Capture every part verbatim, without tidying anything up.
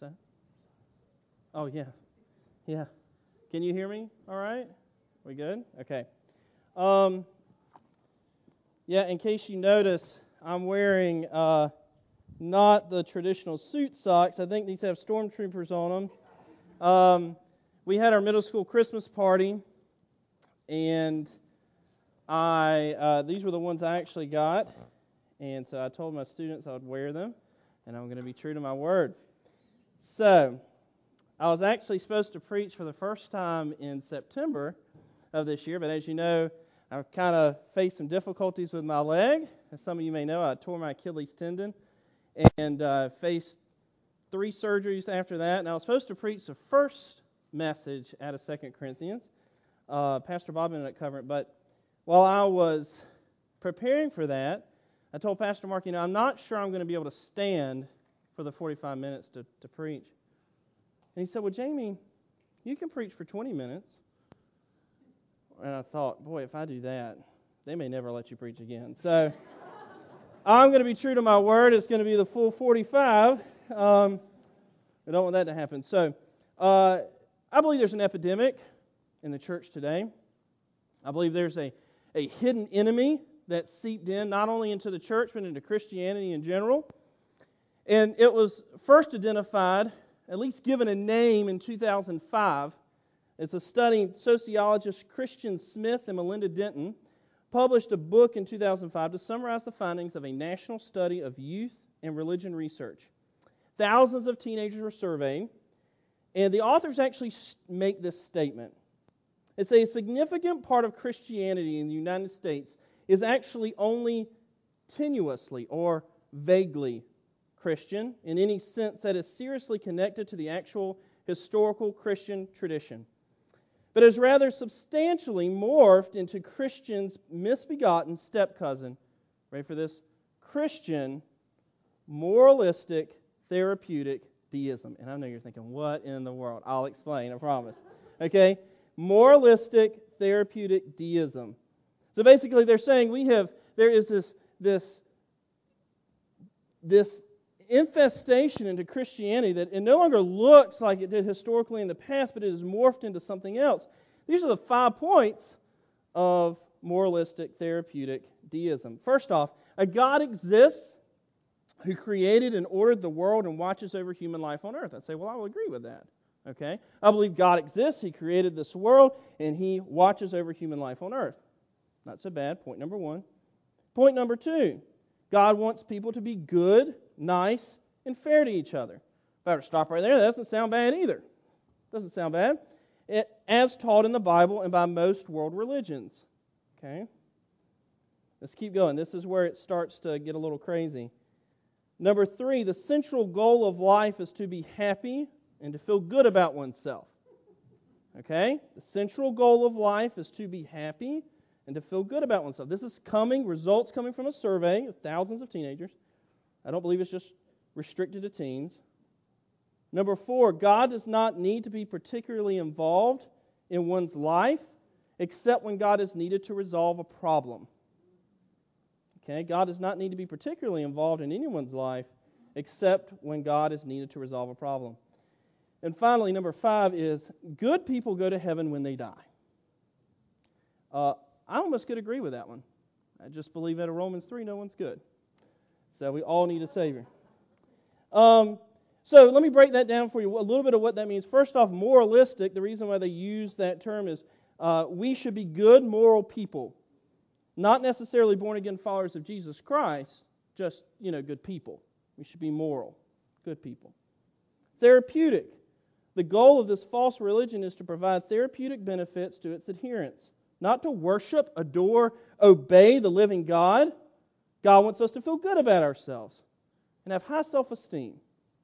that? Oh, yeah. Yeah. Can you hear me all right? We good? Okay. Um, yeah, in case you notice, I'm wearing uh, not the traditional suit socks. I think these have stormtroopers on them. Um, we had our middle school Christmas party, and I uh, these were the ones I actually got, and so I told my students I would wear them, and I'm going to be true to my word. So, I was actually supposed to preach for the first time in September of this year, but as you know, I've kind of faced some difficulties with my leg. As some of you may know, I tore my Achilles tendon and uh, faced three surgeries after that. And I was supposed to preach the first message out of Second Corinthians. Uh, Pastor Bob ended up covering it, but while I was preparing for that, I told Pastor Mark, you know, I'm not sure I'm going to be able to stand for the forty-five minutes to, to preach. And he said, well, Jamie, you can preach for twenty minutes. And I thought, boy, if I do that, they may never let you preach again. So I'm going to be true to my word. It's going to be the full forty-five. Um, I don't want that to happen. So uh, I believe there's an epidemic in the church today. I believe there's a, a hidden enemy that seeped in not only into the church but into Christianity in general. And it was first identified, at least given a name, in two thousand five. It's a study. Sociologists Christian Smith and Melinda Denton published a book in two thousand five to summarize the findings of a national study of youth and religion research. Thousands of teenagers were surveyed, and the authors actually make this statement. They say a significant part of Christianity in the United States is actually only tenuously or vaguely Christian in any sense that is seriously connected to the actual historical Christian tradition, but is rather substantially morphed into Christian's misbegotten step-cousin. Ready for this? Christian, moralistic, therapeutic deism. And I know you're thinking, what in the world? I'll explain, I promise. Okay? Moralistic, therapeutic deism. So basically they're saying we have, there is this, this, this infestation into Christianity that it no longer looks like it did historically in the past, but it has morphed into something else. These are the five points of moralistic therapeutic deism. First off, a God exists who created and ordered the world and watches over human life on earth. I'd say, well, I will agree with that. Okay? I believe God exists, He created this world, and He watches over human life on earth. Not so bad. Point number one. Point number two, God wants people to be good, nice, and fair to each other. Better stop right there. That doesn't sound bad either. Doesn't sound bad. It, as taught in the Bible and by most world religions. Okay? Let's keep going. This is where it starts to get a little crazy. Number three, the central goal of life is to be happy and to feel good about oneself. Okay? The central goal of life is to be happy and to feel good about oneself. This is coming, results coming from a survey of thousands of teenagers. I don't believe it's just restricted to teens. Number four, God does not need to be particularly involved in one's life except when God is needed to resolve a problem. Okay, God does not need to be particularly involved in anyone's life except when God is needed to resolve a problem. And finally, number five is good people go to heaven when they die. Uh, I almost could agree with that one. I just believe out of Romans three, no one's good. So we all need a Savior. Um, so let me break that down for you, a little bit of what that means. First off, moralistic, the reason why they use that term is uh, we should be good, moral people. Not necessarily born-again followers of Jesus Christ, just, you know, good people. We should be moral, good people. Therapeutic. The goal of this false religion is to provide therapeutic benefits to its adherents. Not to worship, adore, obey the living God. God wants us to feel good about ourselves and have high self-esteem.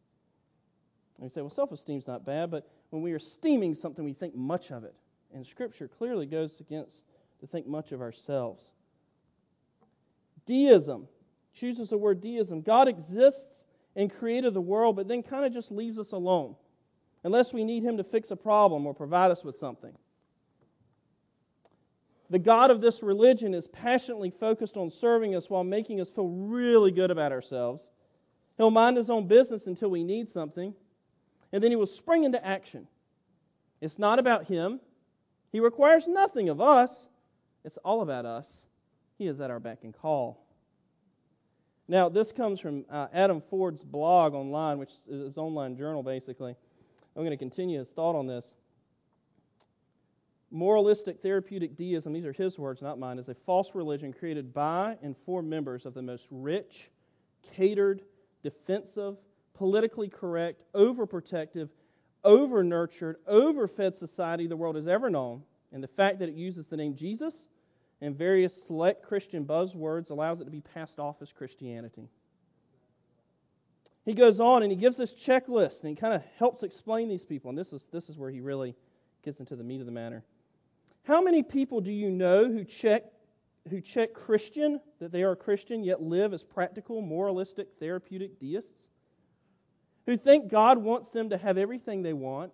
And you say, well, self-esteem's not bad, but when we are esteeming something, we think much of it. And Scripture clearly goes against to think much of ourselves. Deism. Chooses the word deism. God exists and created the world, but then kind of just leaves us alone. Unless we need Him to fix a problem or provide us with something. The God of this religion is passionately focused on serving us while making us feel really good about ourselves. He'll mind His own business until we need something. And then he will spring into action. It's not about him. He requires nothing of us. It's all about us. He is at our beck and call. Now, this comes from uh, Adam Ford's blog online, which is his online journal, basically. I'm going to continue his thought on this. Moralistic therapeutic deism, these are his words, not mine, is a false religion created by and for members of the most rich, catered, defensive, politically correct, overprotective, over-nurtured, over-fed society the world has ever known. And the fact that it uses the name Jesus and various select Christian buzzwords allows it to be passed off as Christianity. He goes on and he gives this checklist and he kind of helps explain these people. And this is this is where he really gets into the meat of the matter. How many people do you know who check who check Christian, that they are Christian, yet live as practical, moralistic, therapeutic deists? Who think God wants them to have everything they want?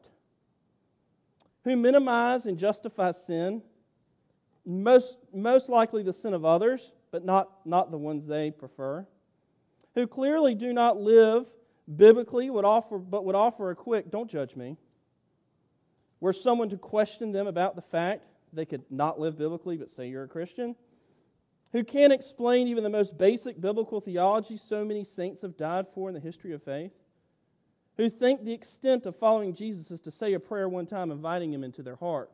Who minimize and justify sin? Most, most likely the sin of others, but not, not the ones they prefer. Who clearly do not live biblically, would offer, but would offer a quick, don't judge me. Were someone to question them about the fact they could not live biblically, but say you're a Christian. Who can't explain even the most basic biblical theology so many saints have died for in the history of faith. Who think the extent of following Jesus is to say a prayer one time, inviting Him into their heart.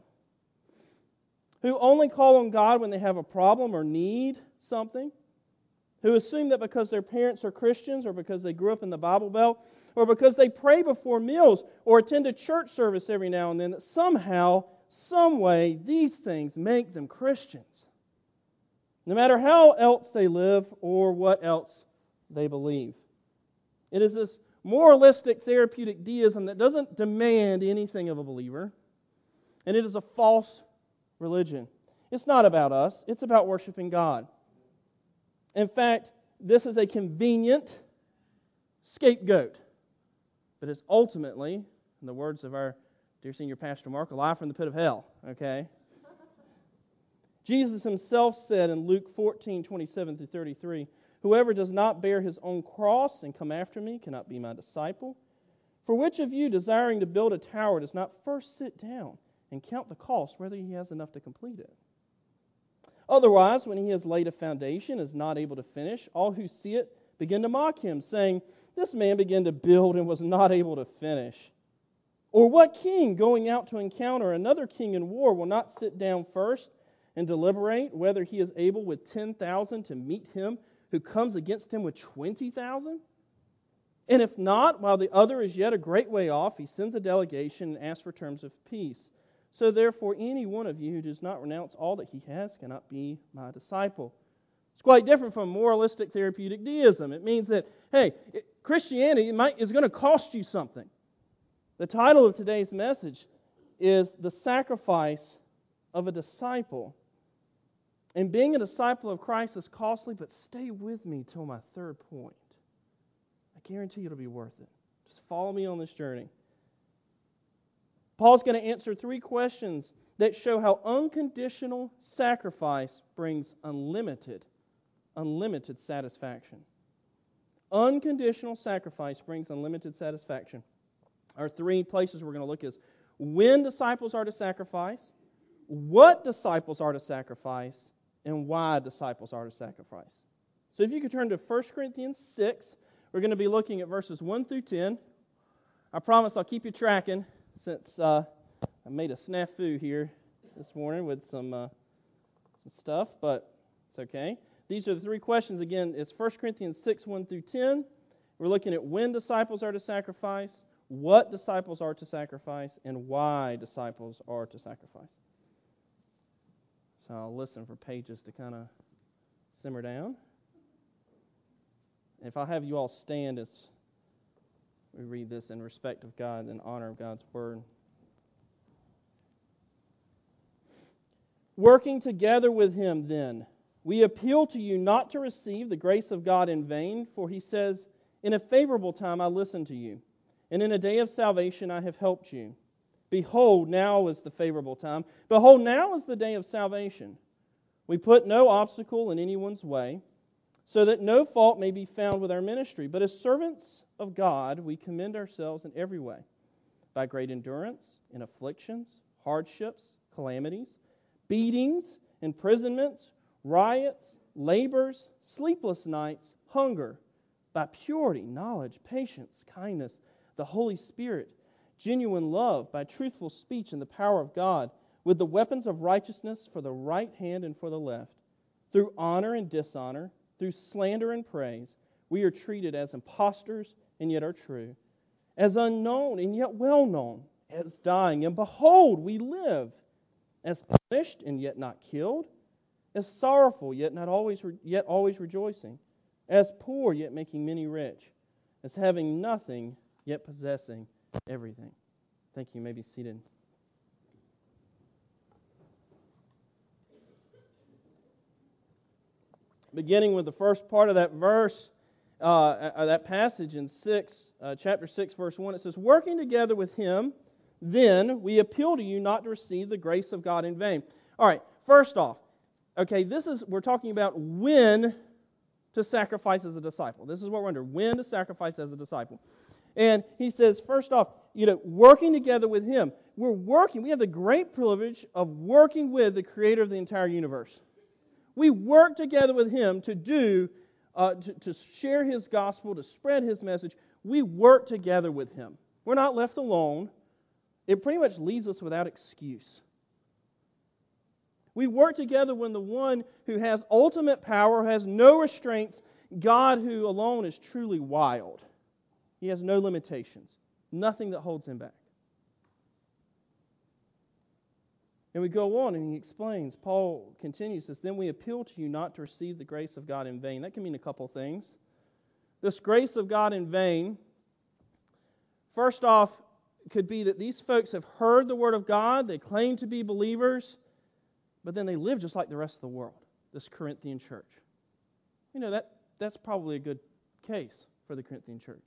Who only call on God when they have a problem or need something. Who assume that because their parents are Christians or because they grew up in the Bible Belt or because they pray before meals or attend a church service every now and then that somehow, some way, these things make them Christians. No matter how else they live or what else they believe. It is this moralistic therapeutic deism that doesn't demand anything of a believer. And it is a false religion. It's not about us. It's about worshiping God. In fact, this is a convenient scapegoat. But it's ultimately, in the words of our dear senior pastor Mark, a lie from the pit of hell. Okay? Jesus himself said in Luke fourteen, twenty-seven through thirty-three, whoever does not bear his own cross and come after me cannot be my disciple. For which of you, desiring to build a tower, does not first sit down and count the cost, whether he has enough to complete it? Otherwise, when he has laid a foundation and is not able to finish, all who see it begin to mock him, saying, this man began to build and was not able to finish. Or what king, going out to encounter another king in war, will not sit down first and deliberate whether he is able with ten thousand to meet him who comes against him with twenty thousand? And if not, while the other is yet a great way off, he sends a delegation and asks for terms of peace. So therefore, any one of you who does not renounce all that he has cannot be my disciple. It's quite different from moralistic therapeutic deism. It means that, hey, it, Christianity might, is going to cost you something. The title of today's message is The Sacrifice of a Disciple. And being a disciple of Christ is costly, but stay with me till my third point. I guarantee it'll be worth it. Just follow me on this journey. Paul's going to answer three questions that show how unconditional sacrifice brings unlimited, unlimited satisfaction. Unconditional sacrifice brings unlimited satisfaction. Our three places we're going to look is when disciples are to sacrifice, what disciples are to sacrifice, and why disciples are to sacrifice. So if you could turn to First Corinthians six, we're going to be looking at verses one through ten. I promise I'll keep you tracking since uh, I made a snafu here this morning with some uh, some stuff, but it's okay. These are the three questions. Again, it's First Corinthians six, one through ten. We're looking at when disciples are to sacrifice, what disciples are to sacrifice, and why disciples are to sacrifice. So I'll listen for pages to kind of simmer down. And if I have you all stand as we read this in respect of God and honor of God's Word. Working together with Him, then, we appeal to you not to receive the grace of God in vain, for He says, in a favorable time I listened to you, and in a day of salvation I have helped you. Behold, now is the favorable time. Behold, now is the day of salvation. We put no obstacle in anyone's way, so that no fault may be found with our ministry. But as servants of God, we commend ourselves in every way, by great endurance in afflictions, hardships, calamities, beatings, imprisonments, riots, labors, sleepless nights, hunger, by purity, knowledge, patience, kindness, the Holy Spirit, genuine love, by truthful speech and the power of God, with the weapons of righteousness for the right hand and for the left, through honor and dishonor, through slander and praise, we are treated as impostors and yet are true, as unknown and yet well known, as dying and behold, we live, as punished and yet not killed, as sorrowful yet not always re- yet always rejoicing, as poor yet making many rich, as having nothing yet possessing everything. Thank you. You may be seated. Beginning with the first part of that verse, uh, that passage in six, uh, chapter six, verse one, it says, "Working together with Him, then we appeal to you not to receive the grace of God in vain." All right. First off, okay, this is we're talking about when to sacrifice as a disciple. This is what we're under. When to sacrifice as a disciple. And he says, first off, you know, working together with Him. We're working. We have the great privilege of working with the Creator of the entire universe. We work together with Him to do, uh, to, to share His gospel, to spread His message. We work together with Him. We're not left alone. It pretty much leaves us without excuse. We work together when the one who has ultimate power, has no restraints, God who alone is truly wild. He has no limitations, nothing that holds Him back. And we go on and he explains, Paul continues this, "Then we appeal to you not to receive the grace of God in vain." That can mean a couple things. This grace of God in vain, first off, could be that these folks have heard the Word of God, they claim to be believers, but then they live just like the rest of the world, this Corinthian church. You know, that that's probably a good case for the Corinthian church.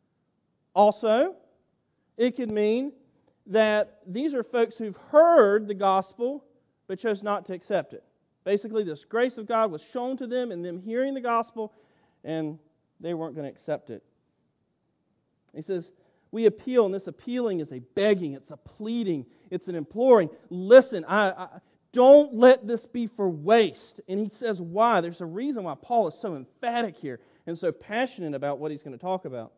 Also, it could mean that these are folks who've heard the gospel but chose not to accept it. Basically, this grace of God was shown to them in them hearing the gospel, and they weren't going to accept it. He says, we appeal, and this appealing is a begging, it's a pleading, it's an imploring. Listen, I, I don't let this be for waste. And he says why. There's a reason why Paul is so emphatic here and so passionate about what he's going to talk about.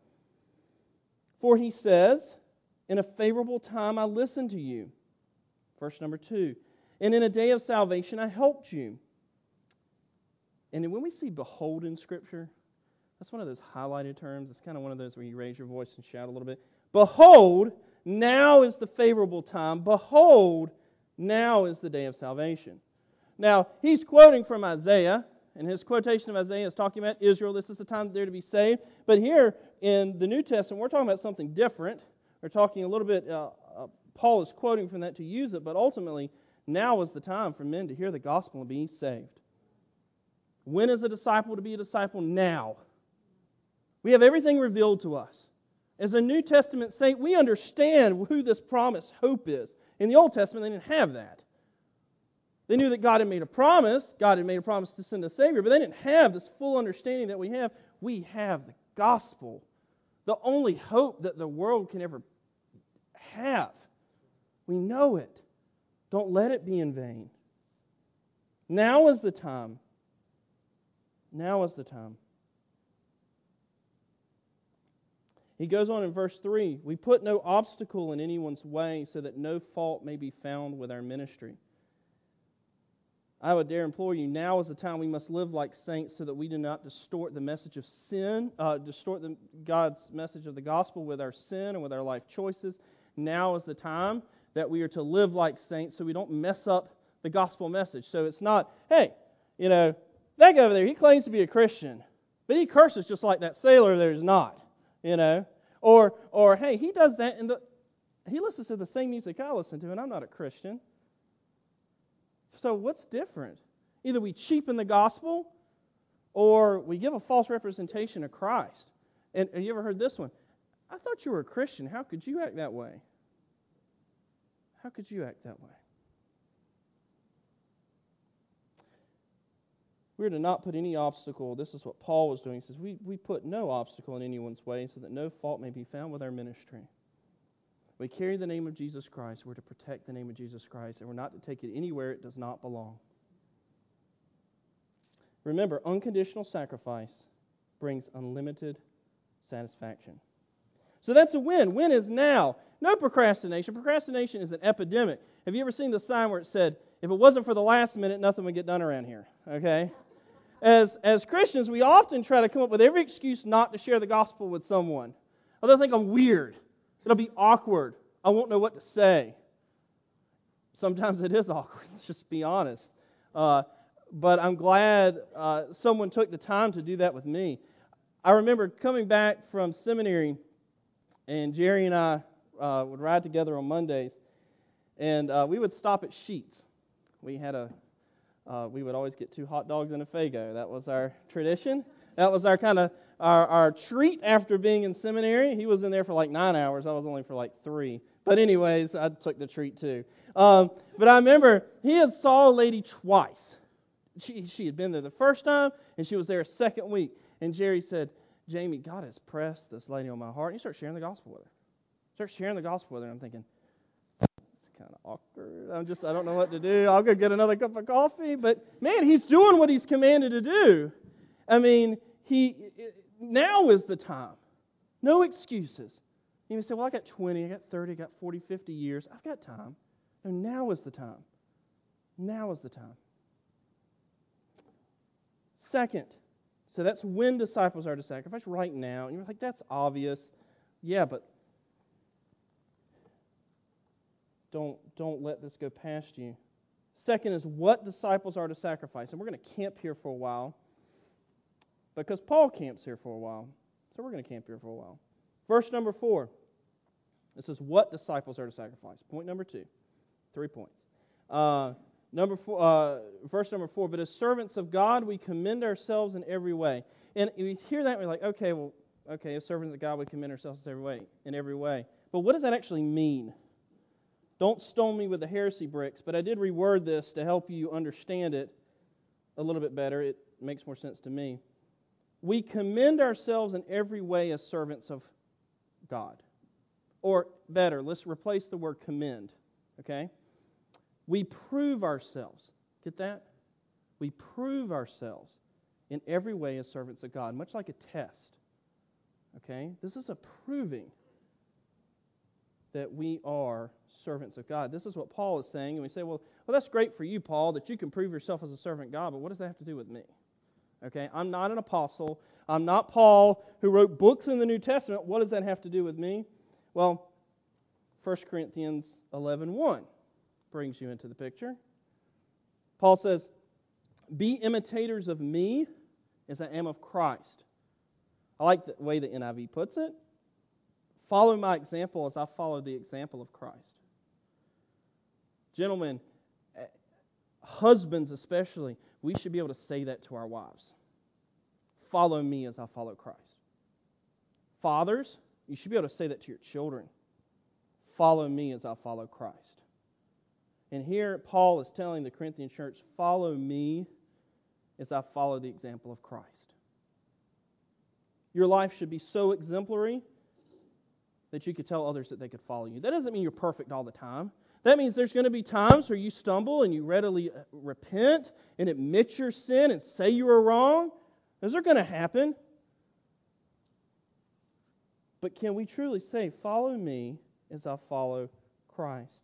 For he says, "In a favorable time I listened to you." Verse number two. "And in a day of salvation I helped you." And when we see behold in Scripture, that's one of those highlighted terms. It's kind of one of those where you raise your voice and shout a little bit. Behold, now is the favorable time. Behold, now is the day of salvation. Now, he's quoting from Isaiah, and his quotation of Isaiah is talking about Israel. This is the time that they're to be saved. But here in the New Testament, we're talking about something different. We're talking a little bit, uh, uh, Paul is quoting from that to use it, but ultimately, now is the time for men to hear the gospel and be saved. When is a disciple to be a disciple? Now. We have everything revealed to us. As a New Testament saint, we understand who this promised hope is. In the Old Testament, they didn't have that. They knew that God had made a promise. God had made a promise to send a Savior, but they didn't have this full understanding that we have. We have the gospel, the only hope that the world can ever have. We know it. Don't let it be in vain. Now is the time. Now is the time. He goes on in verse three, "We put no obstacle in anyone's way so that no fault may be found with our ministry. I would dare implore you, now is the time we must live like saints so that we do not distort the message of sin, uh, distort the, God's message of the gospel with our sin and with our life choices. Now is the time that we are to live like saints so we don't mess up the gospel message." So it's not, hey, you know, that guy over there, he claims to be a Christian, but he curses just like that sailor there is not, you know. Or, or hey, he does that, and the, he listens to the same music I listen to, and I'm not a Christian. So what's different? Either we cheapen the gospel or we give a false representation of Christ. And have you ever heard this one? "I thought you were a Christian. How could you act that way?" How could you act that way? We're to not put any obstacle. This is what Paul was doing. He says, we, we put no obstacle in anyone's way so that no fault may be found with our ministry. We carry the name of Jesus Christ. We're to protect the name of Jesus Christ, and we're not to take it anywhere it does not belong. Remember, unconditional sacrifice brings unlimited satisfaction. So that's a win. Win is now. No procrastination. Procrastination is an epidemic. Have you ever seen the sign where it said, if it wasn't for the last minute, nothing would get done around here? Okay? As, as Christians, we often try to come up with every excuse not to share the gospel with someone. Oh, they'll think I'm weird. It'll be awkward. I won't know what to say. Sometimes it is awkward. Let's just be honest. Uh, but I'm glad uh, someone took the time to do that with me. I remember coming back from seminary, and Jerry and I uh, would ride together on Mondays, and uh, we would stop at Sheetz. We had a, uh, we would always get two hot dogs and a Faygo. That was our tradition. That was our kind of our, our treat after being in seminary. He was in there for like nine hours. I was only for like three. But anyways, I took the treat too. Um, but I remember he had saw a lady twice. She she had been there the first time, and she was there a second week. And Jerry said, Jamie, God has pressed this lady on my heart. And he started sharing the gospel with her. Start sharing the gospel with her. And I'm thinking, it's kind of awkward. I'm just, I don't know what to do. I'll go get another cup of coffee. But man, he's doing what he's commanded to do. I mean, he now is the time. No excuses. You may say, well, I got twenty, I got thirty, I got forty, fifty years. I've got time. No, now is the time. Now is the time. Second, so that's when disciples are to sacrifice, right now. And you're like, that's obvious. Yeah, but don't, don't let this go past you. Second is what disciples are to sacrifice. And we're going to camp here for a while because Paul camps here for a while. So we're going to camp here for a while. Verse number four. This is what disciples are to sacrifice. Point number two. Three points. Uh, number four, uh, verse number four. But as servants of God, we commend ourselves in every way. And we hear that and we're like, okay, well, okay, as servants of God, we commend ourselves in every way. In every way. But what does that actually mean? Don't stone me with the heresy bricks. But I did reword this to help you understand it a little bit better. It makes more sense to me. We commend ourselves in every way as servants of God. Or better, let's replace the word commend, okay? We prove ourselves. Get that? We prove ourselves in every way as servants of God, much like a test, okay? This is a proving that we are servants of God. This is what Paul is saying, and we say, well, well, that's great for you, Paul, that you can prove yourself as a servant of God, but what does that have to do with me? Okay, I'm not an apostle. I'm not Paul who wrote books in the New Testament. What does that have to do with me? Well, First Corinthians eleven one brings you into the picture. Paul says, be imitators of me as I am of Christ. I like the way the N I V puts it. Follow my example as I follow the example of Christ. Gentlemen, husbands especially, we should be able to say that to our wives. Follow me as I follow Christ. Fathers, you should be able to say that to your children. Follow me as I follow Christ. And here Paul is telling the Corinthian church, follow me as I follow the example of Christ. Your life should be so exemplary that you could tell others that they could follow you. That doesn't mean you're perfect all the time. That means there's going to be times where you stumble and you readily repent and admit your sin and say you were wrong. Those are going to happen. But can we truly say, follow me as I follow Christ?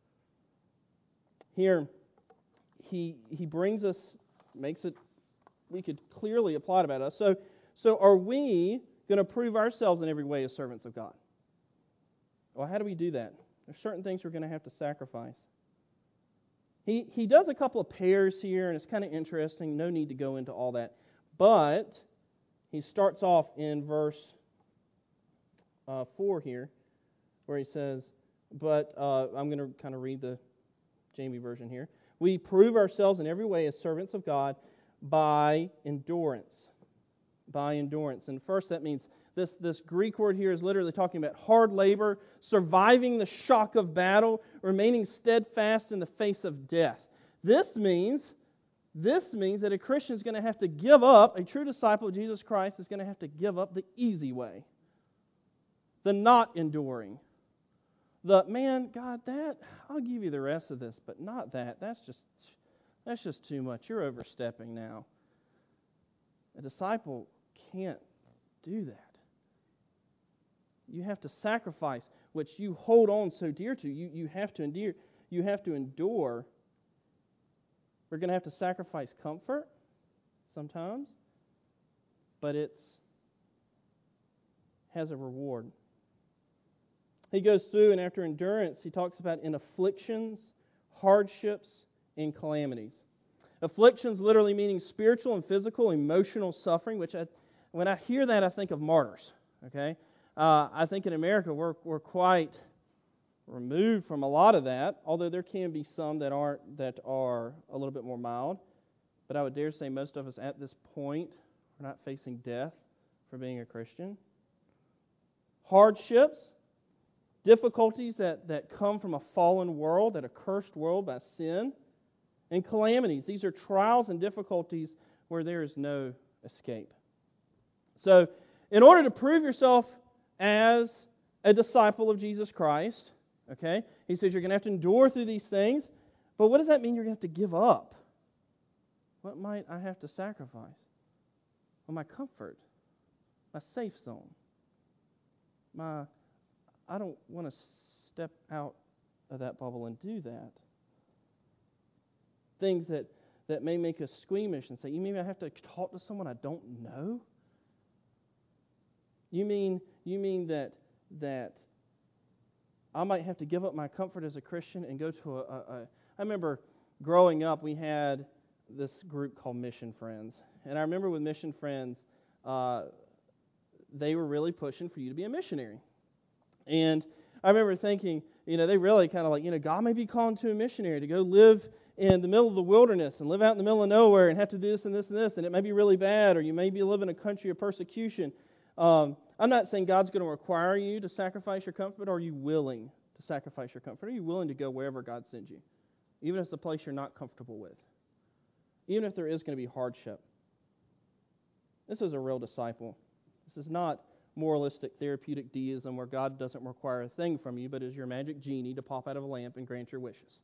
Here, he he brings us, makes it, we could clearly apply it about us. So, so are we going to prove ourselves in every way as servants of God? Well, how do we do that? There's certain things we're going to have to sacrifice. He he does a couple of pairs here, and it's kind of interesting. No need to go into all that. But he starts off in verse uh, four here, where he says, but uh, I'm going to kind of read the Jamie version here. We prove ourselves in every way as servants of God by endurance. By endurance. And first that means this, this Greek word here is literally talking about hard labor, surviving the shock of battle, remaining steadfast in the face of death. This means, this means that a Christian is going to have to give up, a true disciple of Jesus Christ is going to have to give up the easy way, the not enduring, the, man, God, that, I'll give you the rest of this, but not that. That's just, that's just too much. You're overstepping now. A disciple can't do that. You have to sacrifice what you hold on so dear to. You, you have to endure. You have to endure. We're going to have to sacrifice comfort sometimes, but it's has a reward. He goes through, and after endurance, he talks about in afflictions, hardships, and calamities. Afflictions literally meaning spiritual and physical, emotional suffering, which I, when I hear that, I think of martyrs. Okay, uh, I think in America we're we're quite removed from a lot of that, although there can be some that aren't that are a little bit more mild. But I would dare say most of us at this point are not facing death for being a Christian. Hardships, difficulties that, that come from a fallen world, that a cursed world by sin, and calamities. These are trials and difficulties where there is no escape. So, in order to prove yourself as a disciple of Jesus Christ, okay, he says you're going to have to endure through these things, but what does that mean you're going to have to give up? What might I have to sacrifice? Well, my comfort, my safe zone, my, I don't want to step out of that bubble and do that. Things that, that may make us squeamish and say, you mean I have to talk to someone I don't know? You mean you mean that that I might have to give up my comfort as a Christian and go to a, a, a I remember growing up we had this group called Mission Friends. And I remember with Mission Friends, uh, they were really pushing for you to be a missionary. And I remember thinking, you know, they really kind of like, you know, God may be calling to a missionary to go live in the middle of the wilderness and live out in the middle of nowhere and have to do this and this and this, and it may be really bad, or you may be living in a country of persecution. Um, I'm not saying God's going to require you to sacrifice your comfort, but are you willing to sacrifice your comfort? Are you willing to go wherever God sends you, even if it's a place you're not comfortable with, even if there is going to be hardship? This is a real disciple. This is not moralistic therapeutic deism where God doesn't require a thing from you, but is your magic genie to pop out of a lamp and grant your wishes.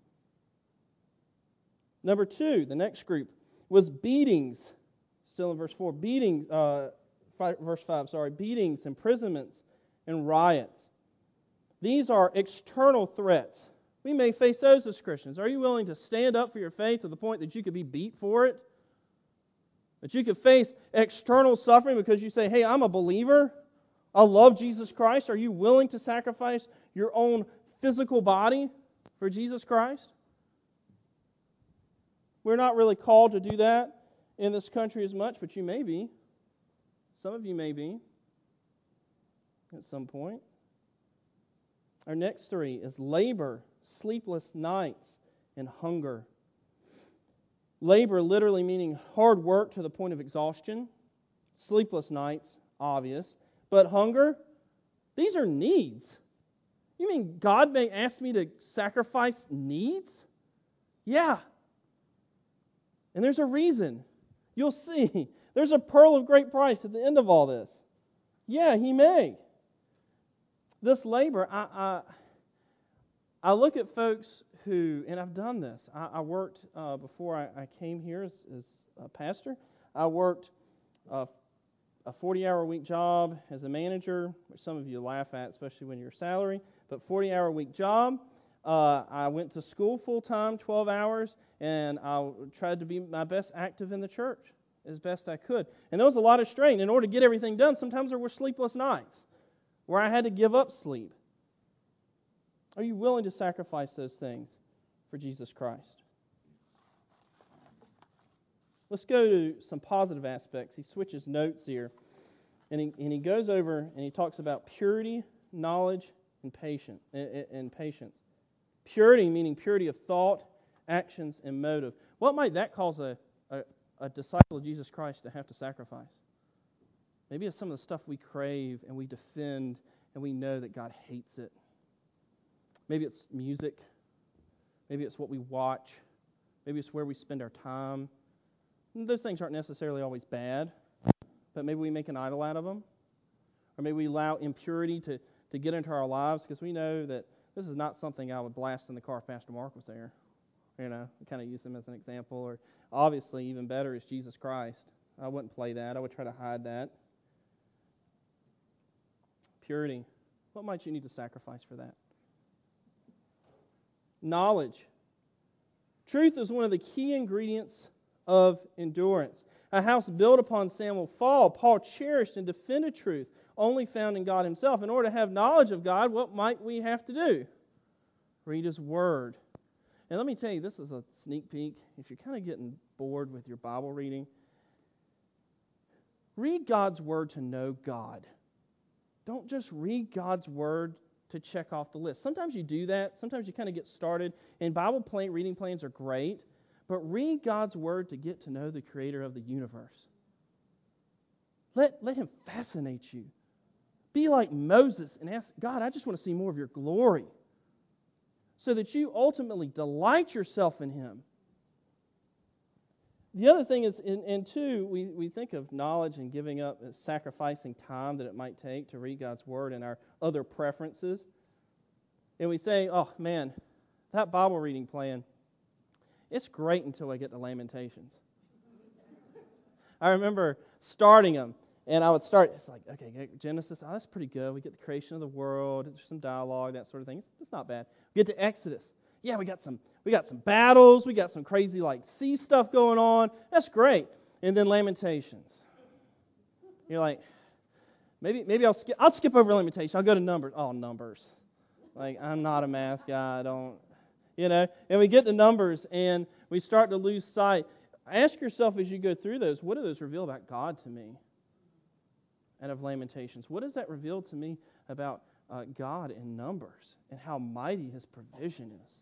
Number two, the next group was beatings. Still in verse four, beatings, uh, five, verse five, sorry, beatings, imprisonments, and riots. These are external threats. We may face those as Christians. Are you willing to stand up for your faith to the point that you could be beat for it? That you could face external suffering because you say, hey, I'm a believer. I love Jesus Christ. Are you willing to sacrifice your own physical body for Jesus Christ? We're not really called to do that in this country as much, but you may be. Some of you may be at some point. Our next three is labor, sleepless nights, and hunger. Labor literally meaning hard work to the point of exhaustion. Sleepless nights, obvious. But hunger, these are needs. You mean God may ask me to sacrifice needs? Yeah. And there's a reason. You'll see. There's a pearl of great price at the end of all this. Yeah, He may. This labor, I I, I look at folks who, and I've done this. I, I worked, uh, before I, I came here as, as a pastor, I worked uh, a forty-hour-a-week job as a manager, which some of you laugh at, especially when you're salary, but forty-hour-a-week job. Uh, I went to school full-time, twelve hours, and I tried to be my best active in the church as best I could. And there was a lot of strain. In order to get everything done, sometimes there were sleepless nights where I had to give up sleep. Are you willing to sacrifice those things for Jesus Christ? Let's go to some positive aspects. He switches notes here, and he, and he goes over and he talks about purity, knowledge, and patience. And, and patience. Purity meaning purity of thought, actions, and motive. What might that cause a, a, a disciple of Jesus Christ to have to sacrifice? Maybe it's some of the stuff we crave and we defend and we know that God hates it. Maybe it's music. Maybe it's what we watch. Maybe it's where we spend our time. And those things aren't necessarily always bad, but maybe we make an idol out of them. Or maybe we allow impurity to, to get into our lives because we know that this is not something I would blast in the car if Pastor Mark was there. You know, kind of use him as an example. Or obviously, even better is Jesus Christ. I wouldn't play that. I would try to hide that. Purity. What might you need to sacrifice for that? Knowledge. Truth is one of the key ingredients of endurance. A house built upon sand will fall. Paul cherished and defended truth, only found in God Himself. In order to have knowledge of God, what might we have to do? Read His Word. And let me tell you, this is a sneak peek. If you're kind of getting bored with your Bible reading, read God's Word to know God. Don't just read God's Word to check off the list. Sometimes you do that. Sometimes you kind of get started. And Bible plan, reading plans are great. But read God's Word to get to know the Creator of the universe. Let, let Him fascinate you. Be like Moses and ask, God, I just want to see more of your glory. So that you ultimately delight yourself in Him. The other thing is, in, in two, we, we think of knowledge and giving up, as sacrificing time that it might take to read God's Word and our other preferences. And we say, oh man, that Bible reading plan, it's great until I get to Lamentations. I remember starting them, and I would start, it's like, okay, Genesis, oh, that's pretty good. We get the creation of the world, there's some dialogue, that sort of thing. It's, it's not bad. We get to Exodus. Yeah, we got some we got some battles, we got some crazy like sea stuff going on. That's great. And then Lamentations. You're like, maybe maybe I'll skip I'll skip over Lamentations. I'll go to Numbers. Oh, Numbers. Like, I'm not a math guy. I don't you know, and we get to Numbers and we start to lose sight. Ask yourself as you go through those, what do those reveal about God to me? And of Lamentations, what does that reveal to me about uh, God in Numbers and how mighty His provision is?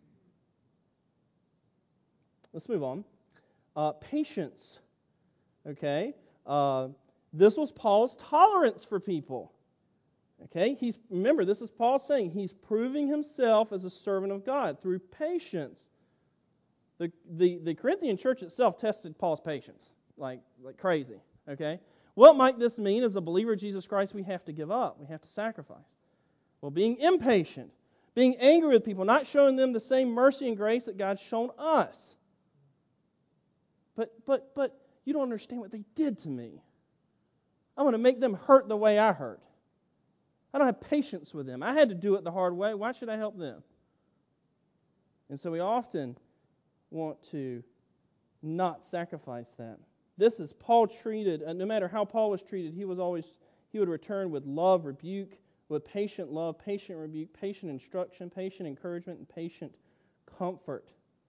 Let's move on. Uh, patience. Okay. Uh, this was Paul's tolerance for people. Okay. He's remember, this is Paul saying he's proving himself as a servant of God through patience. The the, the Corinthian church itself tested Paul's patience like like crazy. Okay. What might this mean? As a believer of Jesus Christ, we have to give up. We have to sacrifice. Well, being impatient, being angry with people, not showing them the same mercy and grace that God's shown us. But but but you don't understand what they did to me. I want to make them hurt the way I hurt. I don't have patience with them. I had to do it the hard way. Why should I help them? And so we often want to not sacrifice that. This is Paul treated, uh, no matter how Paul was treated, he was always he would return with love, rebuke, with patient love, patient rebuke, patient instruction, patient encouragement, and patient comfort.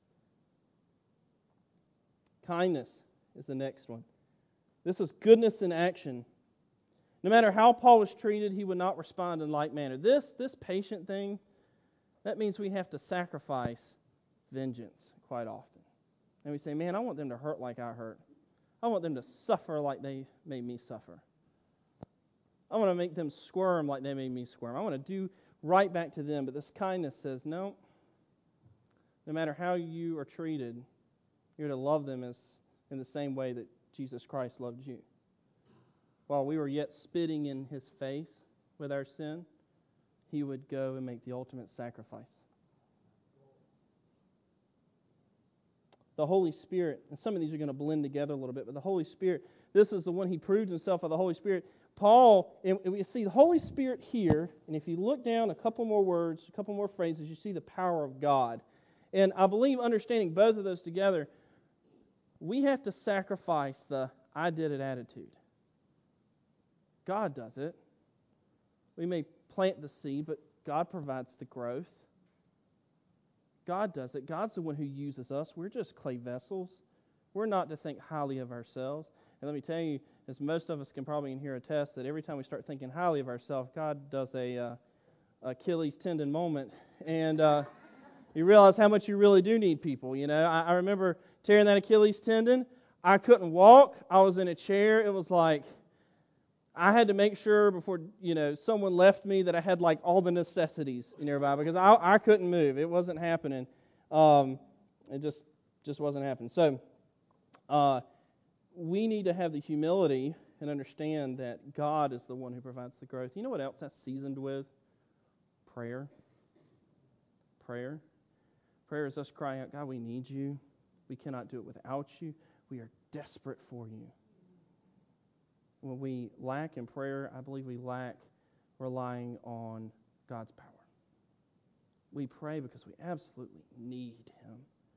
Kindness is the next one. This is goodness in action. No matter how Paul was treated, he would not respond in like manner. This, this patient thing, that means we have to sacrifice vengeance quite often. And we say, man, I want them to hurt like I hurt. I want them to suffer like they made me suffer. I want to make them squirm like they made me squirm. I want to do right back to them. But this kindness says, no, no matter how you are treated, you're to love them as in the same way that Jesus Christ loved you. While we were yet spitting in His face with our sin, He would go and make the ultimate sacrifice. The Holy Spirit, and some of these are going to blend together a little bit, but the Holy Spirit, this is the one He proved Himself by the Holy Spirit. Paul, and we see the Holy Spirit here, and if you look down a couple more words, a couple more phrases, you see the power of God. And I believe understanding both of those together, we have to sacrifice the I did it attitude. God does it. We may plant the seed, but God provides the growth. God does it. God's the one who uses us. We're just clay vessels. We're not to think highly of ourselves. And let me tell you, as most of us can probably in here attest, that every time we start thinking highly of ourselves, God does a uh, Achilles tendon moment. And uh, you realize how much you really do need people. You know, I, I remember tearing that Achilles tendon. I couldn't walk. I was in a chair. It was like I had to make sure before, you know, someone left me that I had like all the necessities nearby because I, I couldn't move. It wasn't happening. Um, it just just wasn't happening. So uh, we need to have the humility and understand that God is the one who provides the growth. You know what else that's seasoned with? Prayer. prayer. Prayer is us crying out, God, we need you. We cannot do it without you. We are desperate for you. When we lack in prayer, I believe we lack relying on God's power. We pray because we absolutely need Him.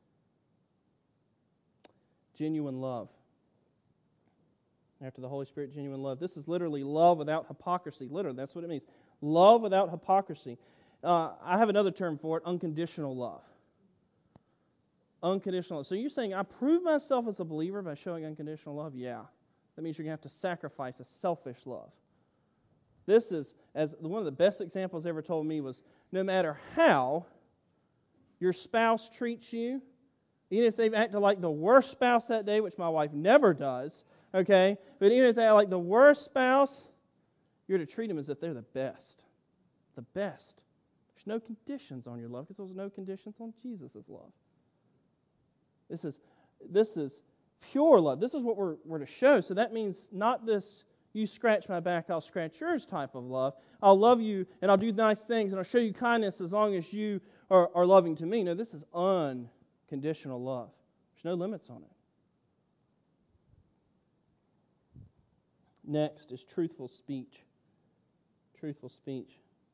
Genuine love. After the Holy Spirit, genuine love. This is literally love without hypocrisy. Literally, that's what it means. Love without hypocrisy. Uh, I have another term for it, unconditional love. Unconditional. So you're saying I prove myself as a believer by showing unconditional love? Yeah. That means you're going to have to sacrifice a selfish love. This is, as one of the best examples ever told me was, no matter how your spouse treats you, even if they've acted like the worst spouse that day, which my wife never does, okay, but even if they're like the worst spouse, you're to treat them as if they're the best. The best. There's no conditions on your love because there's no conditions on Jesus' love. This is, this is pure love. This is what we're, we're to show. So that means not this, you scratch my back, I'll scratch yours type of love. I'll love you and I'll do nice things and I'll show you kindness as long as you are, are loving to me. No, this is unconditional love. There's no limits on it. Next is truthful speech. Truthful speech.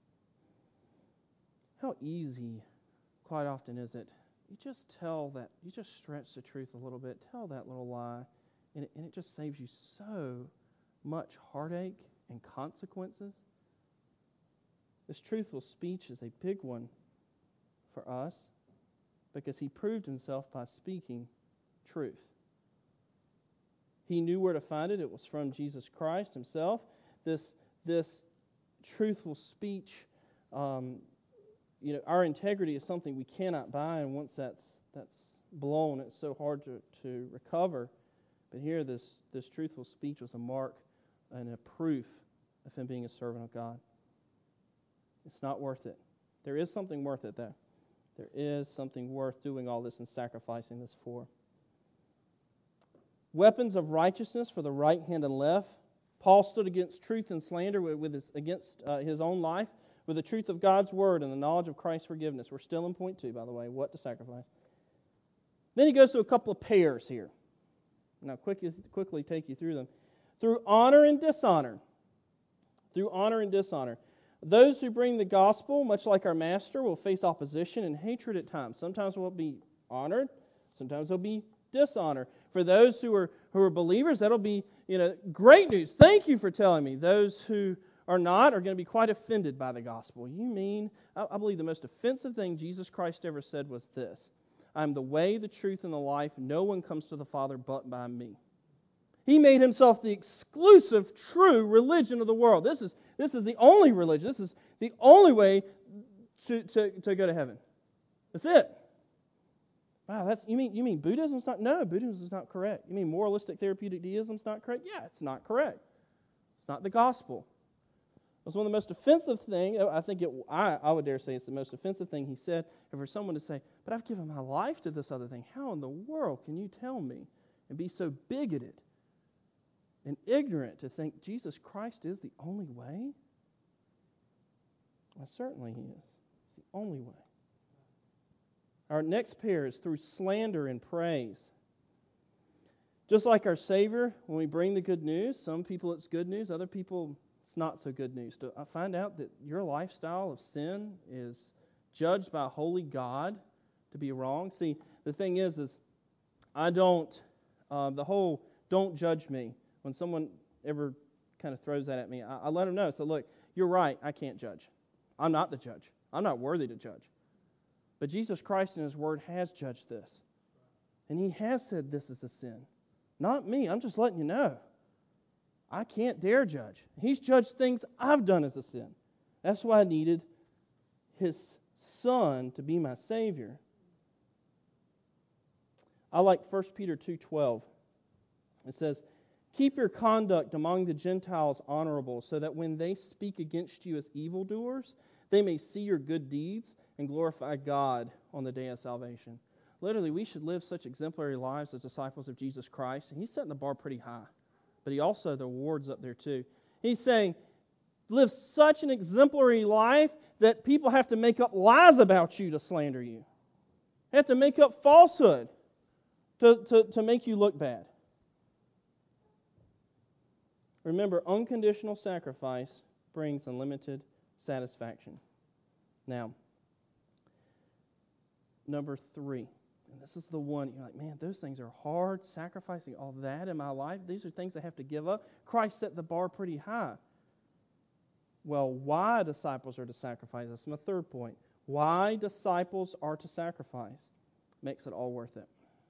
How easy, quite often, is it? You just tell that, you just stretch the truth a little bit, tell that little lie, and it, and it just saves you so much heartache and consequences. This truthful speech is a big one for us because he proved himself by speaking truth. He knew where to find it. It was from Jesus Christ himself. This, this truthful speech, um, you know, our integrity is something we cannot buy, and once that's that's blown, it's so hard to, to recover. But here, this, this truthful speech was a mark and a proof of him being a servant of God. It's not worth it. There is something worth it, though. There is something worth doing all this and sacrificing this for. Weapons of righteousness for the right hand and left. Paul stood against truth and slander with, with his, against uh, his own life with the truth of God's word and the knowledge of Christ's forgiveness. We're still in point two, by the way, what to sacrifice. Then he goes to a couple of pairs here. Now, quickly, quickly take you through them. Through honor and dishonor. Through honor and dishonor. Those who bring the gospel, much like our master, will face opposition and hatred at times. Sometimes they'll be honored. Sometimes they'll be dishonor. For those who are who are believers, that'll be, you know, great news. Thank you for telling me. Those who are not are going to be quite offended by the gospel. You mean, I, I believe the most offensive thing Jesus Christ ever said was this: I'm the way, the truth, and the life. No one comes to the Father but by me. He made himself the exclusive, true religion of the world. This is this is the only religion. This is the only way to, to, to go to heaven. That's it. Wow, that's you mean you mean Buddhism's not no, Buddhism's not correct. You mean moralistic therapeutic deism's not correct? Yeah, it's not correct. It's not the gospel. It's one of the most offensive things, I think it I, I would dare say it's the most offensive thing he said, and for someone to say, but I've given my life to this other thing. How in the world can you tell me and be so bigoted and ignorant to think Jesus Christ is the only way? Well, certainly he is. It's the only way. Our next pair is through slander and praise. Just like our Savior, when we bring the good news, some people it's good news, other people it's not so good news. To find out that your lifestyle of sin is judged by a holy God to be wrong. See, the thing is, is I don't, uh, the whole don't judge me, when someone ever kind of throws that at me, I, I let them know. So look, you're right, I can't judge. I'm not the judge. I'm not worthy to judge. But Jesus Christ in His Word has judged this. And He has said this is a sin. Not me. I'm just letting you know. I can't dare judge. He's judged things I've done as a sin. That's why I needed His Son to be my Savior. I like First Peter two twelve. It says, keep your conduct among the Gentiles honorable, so that when they speak against you as evildoers, they may see your good deeds and glorify God on the day of salvation. Literally, we should live such exemplary lives as disciples of Jesus Christ. And He's setting the bar pretty high. But He also, the reward's up there too. He's saying, live such an exemplary life that people have to make up lies about you to slander you. They have to make up falsehood to, to, to make you look bad. Remember, unconditional sacrifice brings unlimited satisfaction. Now, number three. And this is the one, you're like, man, those things are hard, sacrificing all that in my life. These are things I have to give up. Christ set the bar pretty high. Well, why disciples are to sacrifice? That's my third point. Why disciples are to sacrifice makes it all worth it.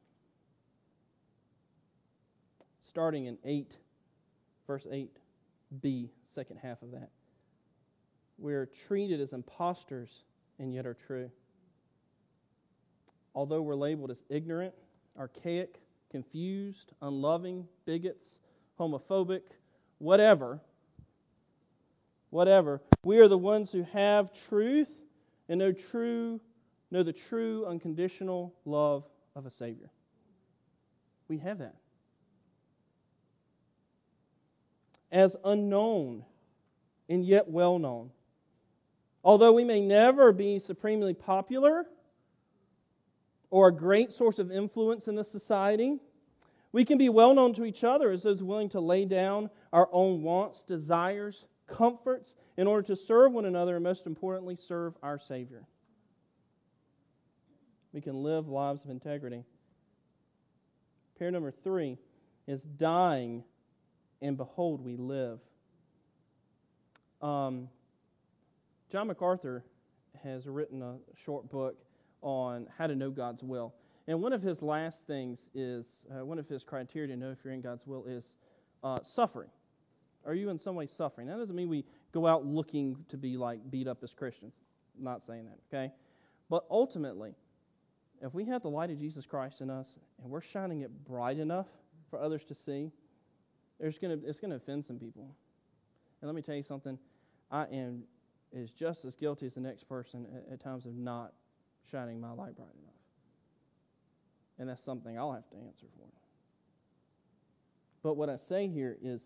Starting in eight, verse eight b, second half of that. We're treated as impostors and yet are true. Although we're labeled as ignorant, archaic, confused, unloving, bigots, homophobic, whatever, whatever, we are the ones who have truth and know true, know the true unconditional love of a Savior. We have that. As unknown and yet well known. Although we may never be supremely popular or a great source of influence in this society, we can be well known to each other as those willing to lay down our own wants, desires, comforts in order to serve one another and, most importantly, serve our Savior. We can live lives of integrity. Pair number three is dying, and behold, we live. Um, John MacArthur has written a short book on how to know God's will. And one of his last things is, uh, one of his criteria to know if you're in God's will is uh, suffering. Are you in some way suffering? That doesn't mean we go out looking to be like beat up as Christians. I'm not saying that, okay? But ultimately, if we have the light of Jesus Christ in us and we're shining it bright enough for others to see, there's gonna it's gonna offend some people. And let me tell you something, I am is just as guilty as the next person at, at times of not shining my light bright enough. And that's something I'll have to answer for. But what I say here is,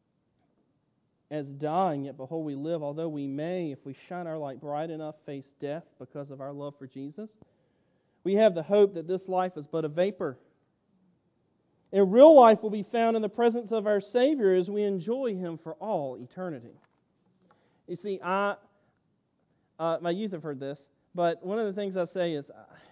as dying, yet behold we live, although we may, if we shine our light bright enough, face death because of our love for Jesus, we have the hope that this life is but a vapor. And real life will be found in the presence of our Savior as we enjoy Him for all eternity. You see, I, uh, my youth have heard this, but one of the things I say is,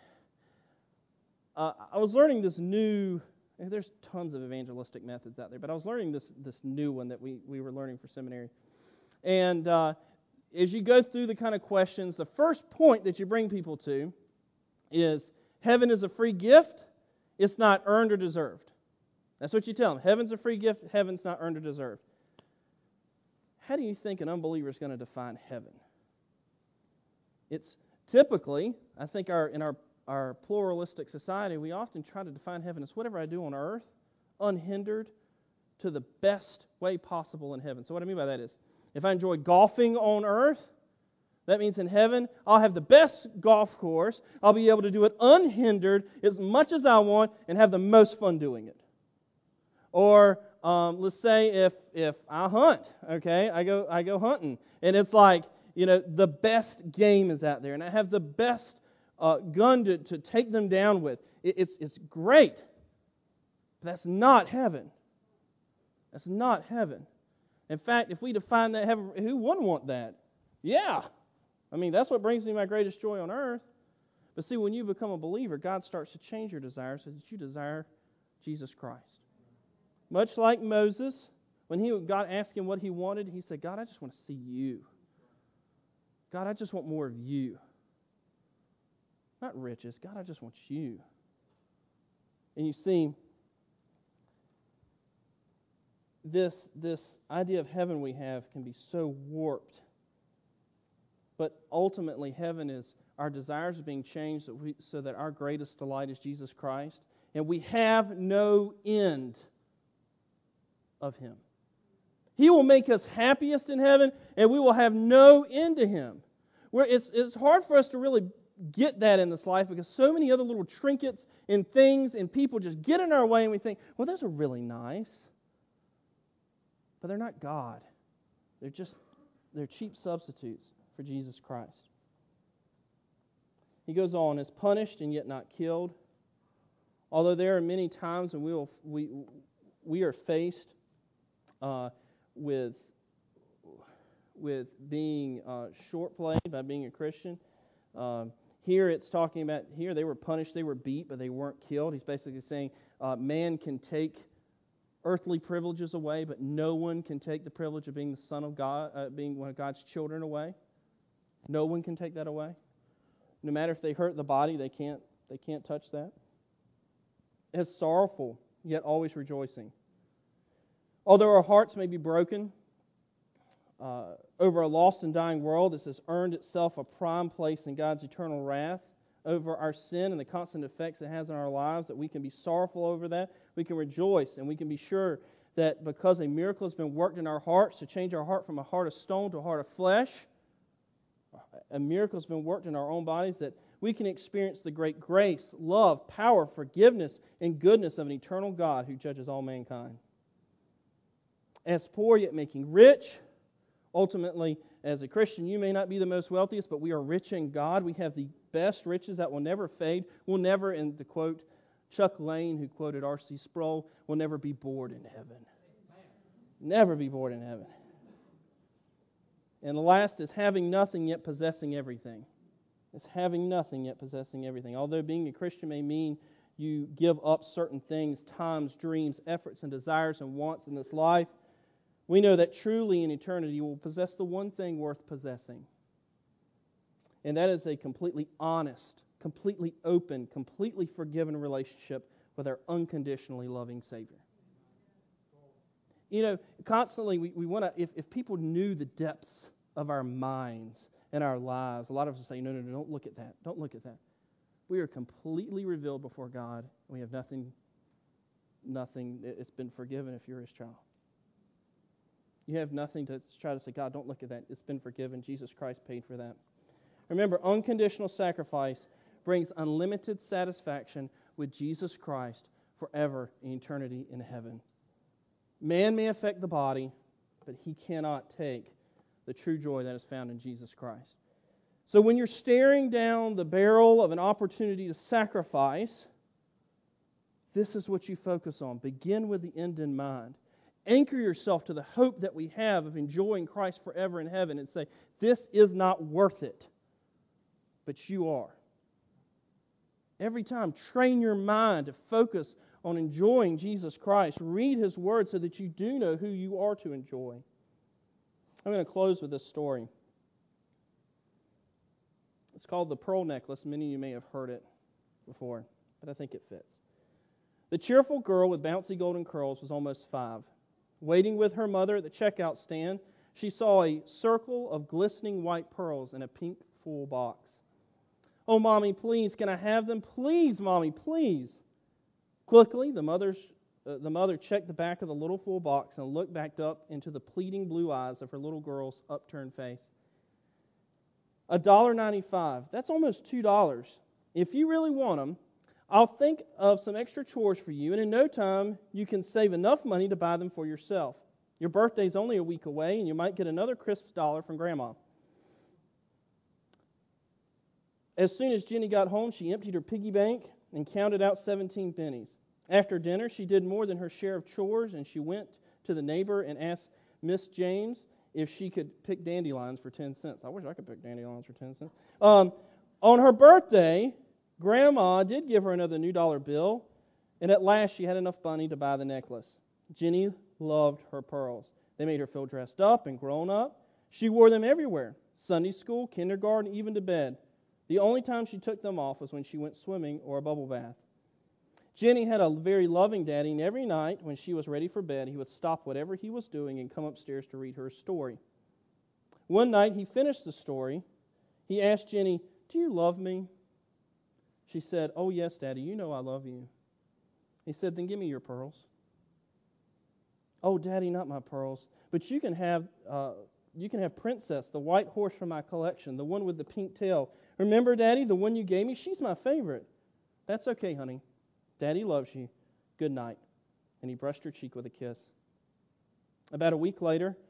uh, I was learning this new, there's tons of evangelistic methods out there, but I was learning this this new one that we, we were learning for seminary. And uh, as you go through the kind of questions, the first point that you bring people to is, heaven is a free gift, it's not earned or deserved. That's what you tell them. Heaven's a free gift, heaven's not earned or deserved. How do you think an unbeliever is going to define heaven? It's typically, I think our in our, our pluralistic society, we often try to define heaven as whatever I do on earth, unhindered, to the best way possible in heaven. So what I mean by that is, if I enjoy golfing on earth, that means in heaven, I'll have the best golf course, I'll be able to do it unhindered as much as I want and have the most fun doing it. Or um, let's say if if I hunt, okay, I go I go hunting, and it's like, you know, the best game is out there, and I have the best uh, gun to, to take them down with. It, it's it's great, but that's not heaven. That's not heaven. In fact, if we define that heaven, who wouldn't want that? Yeah, I mean that's what brings me my greatest joy on earth. But see, when you become a believer, God starts to change your desires so that you desire Jesus Christ. Much like Moses, when he God asked him what he wanted, he said, God, I just want to see you. God, I just want more of you. Not riches. God, I just want you. And you see, this, this idea of heaven we have can be so warped. But ultimately, heaven is our desires are being changed so, we, so that our greatest delight is Jesus Christ. And we have no end of Him. He will make us happiest in heaven, and we will have no end to Him. Where it's, it's hard for us to really get that in this life because so many other little trinkets and things and people just get in our way and we think, well, those are really nice. But they're not God. They're just they're cheap substitutes for Jesus Christ. He goes on, is punished and yet not killed. Although there are many times when we will, we we are faced uh, with with being uh, short played by being a Christian. Um, here it's talking about, here they were punished, they were beat, but they weren't killed. He's basically saying uh, man can take earthly privileges away, but no one can take the privilege of being the son of God, uh, being one of God's children away. No one can take that away. No matter if they hurt the body, they can't they can't touch that. It's sorrowful, yet always rejoicing. Although our hearts may be broken uh, over a lost and dying world, this has earned itself a prime place in God's eternal wrath over our sin and the constant effects it has on our lives, that we can be sorrowful over that. We can rejoice, and we can be sure that because a miracle has been worked in our hearts to change our heart from a heart of stone to a heart of flesh, a miracle has been worked in our own bodies, that we can experience the great grace, love, power, forgiveness, and goodness of an eternal God who judges all mankind. As poor, yet making rich. Ultimately, as a Christian, you may not be the most wealthiest, but we are rich in God. We have the best riches that will never fade. We'll never, and to quote Chuck Lane, who quoted R C Sproul, will never be bored in heaven. Never be bored in heaven. And the last is having nothing yet possessing everything. It's having nothing yet possessing everything. Although being a Christian may mean you give up certain things, times, dreams, efforts, and desires and wants in this life, we know that truly in eternity you will possess the one thing worth possessing. And that is a completely honest, completely open, completely forgiven relationship with our unconditionally loving Savior. You know, constantly we, we want to, if, if people knew the depths of our minds and our lives, a lot of us say, no, no, no, don't look at that. Don't look at that. We are completely revealed before God. We have nothing, nothing, it's been forgiven if you're His child. You have nothing to try to say, God, don't look at that. It's been forgiven. Jesus Christ paid for that. Remember, unconditional sacrifice brings unlimited satisfaction with Jesus Christ forever in eternity in heaven. Man may affect the body, but he cannot take the true joy that is found in Jesus Christ. So when you're staring down the barrel of an opportunity to sacrifice, this is what you focus on. Begin with the end in mind. Anchor yourself to the hope that we have of enjoying Christ forever in heaven and say, this is not worth it, but you are. Every time, train your mind to focus on enjoying Jesus Christ. Read His Word so that you do know who you are to enjoy. I'm going to close with this story. It's called the Pearl Necklace. Many of you may have heard it before, but I think it fits. The cheerful girl with bouncy golden curls was almost five. Waiting with her mother at the checkout stand, she saw a circle of glistening white pearls in a pink full box. Oh, Mommy, please, can I have them? Please, Mommy, please. Quickly, the mother's uh, the mother checked the back of the little full box and looked back up into the pleading blue eyes of her little girl's upturned face. one dollar ninety-five. That's almost two dollars. If you really want them, I'll think of some extra chores for you, and in no time, you can save enough money to buy them for yourself. Your birthday's only a week away, and you might get another crisp dollar from Grandma. As soon as Jenny got home, she emptied her piggy bank and counted out seventeen pennies. After dinner, she did more than her share of chores, and she went to the neighbor and asked Miss James if she could pick dandelions for ten cents. I wish I could pick dandelions for ten cents. Um, on her birthday, Grandma did give her another new dollar bill, and at last she had enough money to buy the necklace. Jenny loved her pearls. They made her feel dressed up and grown up. She wore them everywhere, Sunday school, kindergarten, even to bed. The only time she took them off was when she went swimming or a bubble bath. Jenny had a very loving daddy, and every night when she was ready for bed, he would stop whatever he was doing and come upstairs to read her a story. One night he finished the story. He asked Jenny, "Do you love me?" She said, "Oh, yes, Daddy, you know I love you." He said, "Then give me your pearls." "Oh, Daddy, not my pearls, but you can have uh, you can have Princess, the white horse from my collection, the one with the pink tail. Remember, Daddy, the one you gave me? She's my favorite." "That's okay, honey. Daddy loves you. Good night." And he brushed her cheek with a kiss. About a week later,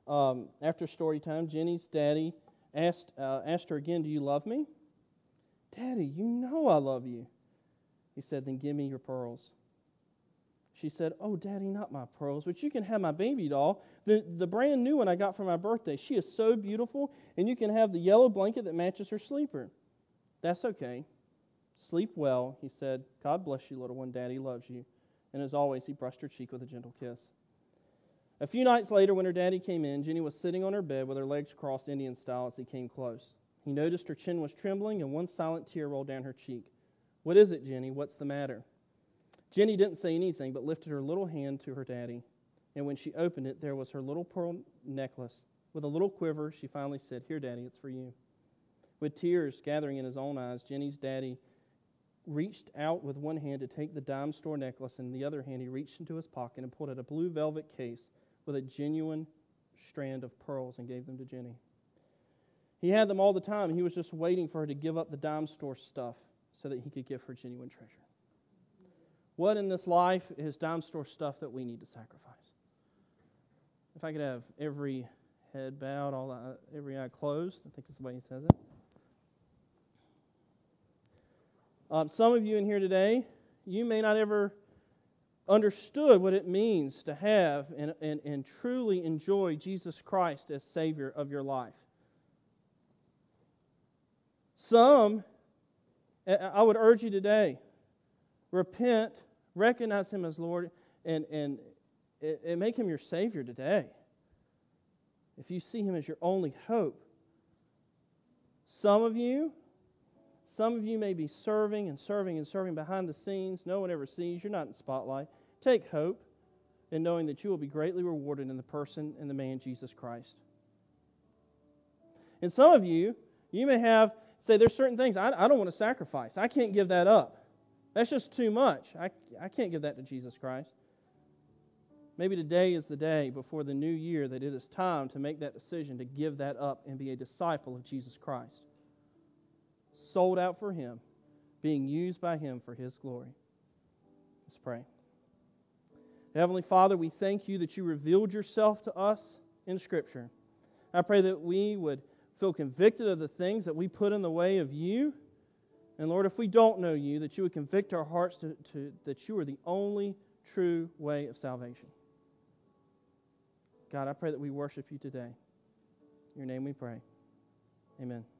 um, after story time, Jenny's daddy asked uh, asked her again, "Do you love me?" "Daddy, you know I love you." He said, "Then give me your pearls." She said, "Oh, Daddy, not my pearls, but you can have my baby doll, the, the brand new one I got for my birthday. She is so beautiful, and you can have the yellow blanket that matches her sleeper." "That's okay. Sleep well," he said. "God bless you, little one. Daddy loves you." And as always, he brushed her cheek with a gentle kiss. A few nights later, when her daddy came in, Jenny was sitting on her bed with her legs crossed Indian style as he came close. He noticed her chin was trembling and one silent tear rolled down her cheek. "What is it, Jenny? What's the matter?" Jenny didn't say anything, but lifted her little hand to her daddy. And when she opened it, there was her little pearl necklace. With a little quiver, she finally said, "Here, Daddy, it's for you." With tears gathering in his own eyes, Jenny's daddy reached out with one hand to take the dime store necklace, and in the other hand he reached into his pocket and pulled out a blue velvet case with a genuine strand of pearls and gave them to Jenny. He had them all the time, and he was just waiting for her to give up the dime store stuff so that he could give her genuine treasure. What in this life is dime store stuff that we need to sacrifice? If I could have every head bowed, all eye, every eye closed, I think that's the way he says it. Um, some of you in here today, you may not ever understood what it means to have and, and, and truly enjoy Jesus Christ as Savior of your life. Some, I would urge you today, repent, recognize Him as Lord, and, and, and make Him your Savior today. If you see Him as your only hope. Some of you, some of you may be serving and serving and serving behind the scenes. No one ever sees. You're not in the spotlight. Take hope in knowing that you will be greatly rewarded in the person and the man Jesus Christ. And some of you, you may have, say, there's certain things I, I don't want to sacrifice. I can't give that up. That's just too much. I, I can't give that to Jesus Christ. Maybe today is the day before the new year that it is time to make that decision to give that up and be a disciple of Jesus Christ. Sold out for Him, being used by Him for His glory. Let's pray. Heavenly Father, we thank You that You revealed Yourself to us in Scripture. I pray that we would feel convicted of the things that we put in the way of You. And Lord, if we don't know You, that You would convict our hearts to, to that You are the only true way of salvation. God, I pray that we worship You today. In Your name we pray. Amen.